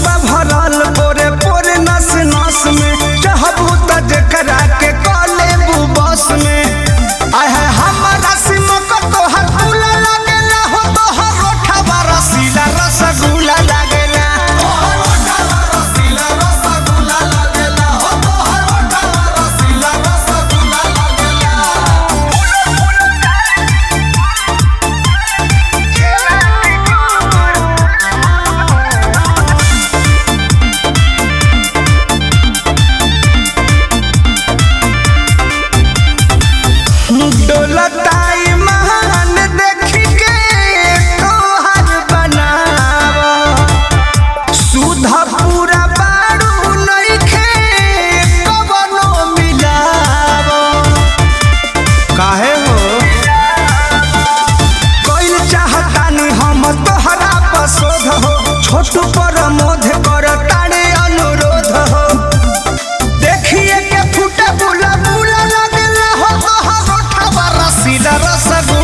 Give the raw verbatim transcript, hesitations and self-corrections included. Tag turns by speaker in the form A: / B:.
A: बा भरल पोरे पोरे नस नस में चाहबू त जेकरा के कले बस में आय है हमरा सिमक तोहर फूला लागेला हो तोहर रोठवा रसीला रसगुल्ला लागेला तोहर रोठवा रसीला रसगुल्ला लागेला हो तोहर रोठवा रसीला रसगुल्ला लागेला डोलताई महान देखी के तोहर बनावा सुधा पूरा बारू नइखे कवनो मिलावा काहे हो कइल चाहतानी हम तोहरा पसोध हो छोटू पर मोध कर ताड़े अनुरोध हो देखिए के फूटे बुला बुला लगेला हो तोहर रोठवा रसीला रसगुल्ला